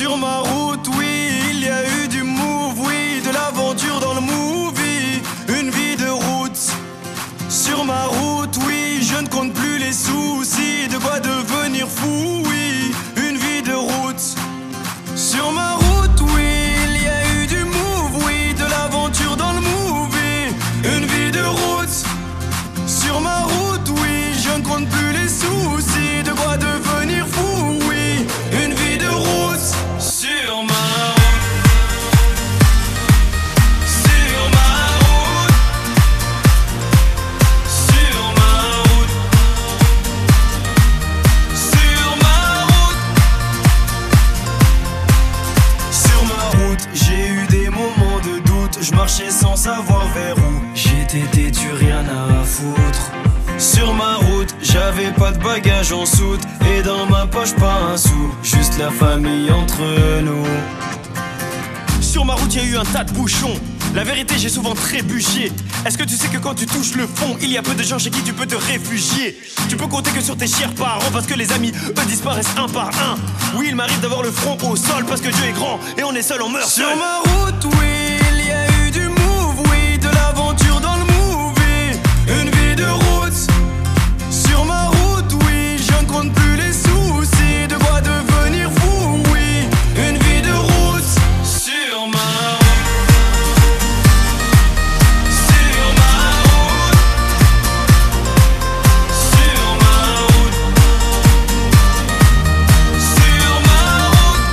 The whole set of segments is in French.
Sur ma route, oui, il y a eu du move, oui, de l'aventure dans le movie. Une vie de route. Sur ma route, oui, je ne compte plus les soucis. De quoi devenir fou, oui, une vie de route. Sur ma route, oui, il y a eu du move, oui, de l'aventure dans le movie. Une vie de route. Sur ma route, oui, je ne compte plus les soucis. De quoi devenir fou, oui, une vie de route. Sur ma route. Sur ma route. Sur ma route. Sur ma route. Sur ma route, j'ai eu des moments de doute. Je marchais sans savoir vers où. J'étais têtu, rien à foutre. Sur ma route, j'avais pas de bagages en soute. Et dans ma poche pas un sou. Juste la famille entre nous. Sur ma route, y a eu un tas de bouchons. La vérité, j'ai souvent trébuché. Est-ce que tu sais que quand tu touches le fond, il y a peu de gens chez qui tu peux te réfugier? Tu peux compter que sur tes chers parents, parce que les amis, eux, disparaissent un par un. Oui, il m'arrive d'avoir le front au sol, parce que Dieu est grand et on est seul, on meurt seul. Sur ma route, oui, il y a eu du move, oui, de l'aventure dans le movie. Une vie de route. Sur ma route, oui, je ne compte plus les soucis. De quoi devenir fou, oui, une vie de route. Sur ma route. Sur ma route. Sur ma route. Sur ma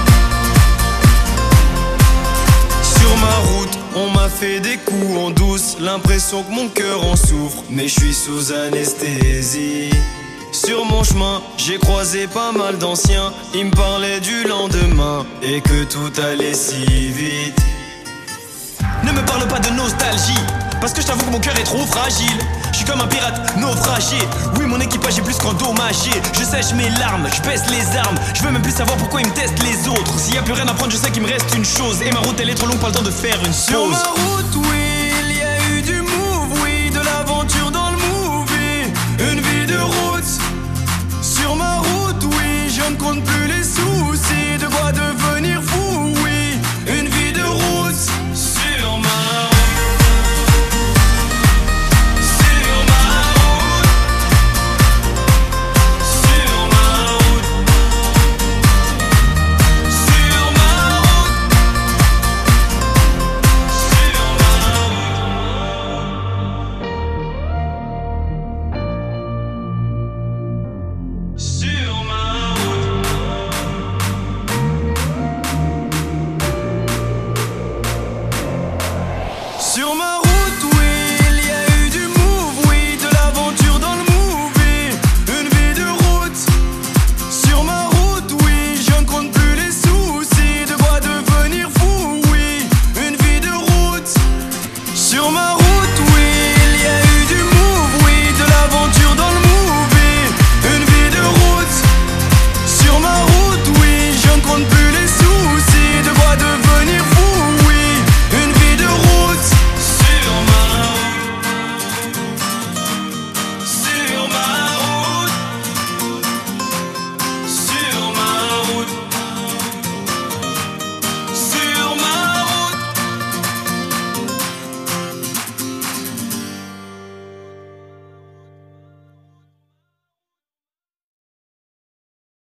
route. Sur ma route, on m'a fait des coups en douce. L'impression que mon cœur en souffre, mais je suis sous anesthésie. Sur mon chemin, j'ai croisé pas mal d'anciens. Ils me parlaient du lendemain et que tout allait si vite. Ne me parle pas de nostalgie, parce que je t'avoue que mon cœur est trop fragile. Je suis comme un pirate naufragé. Oui, mon équipage est plus qu'endommagé. Je sèche mes larmes, je baisse les armes. Je veux même plus savoir pourquoi ils me testent les autres. S'il y a plus rien à prendre, je sais qu'il me reste une chose. Et ma route elle est trop longue, pas le temps de faire une pause. Sur ma route, oui, il y a eu du move, oui, de l'aventure dans le movie. Une vie de route. Sur ma route, oui, je ne compte plus les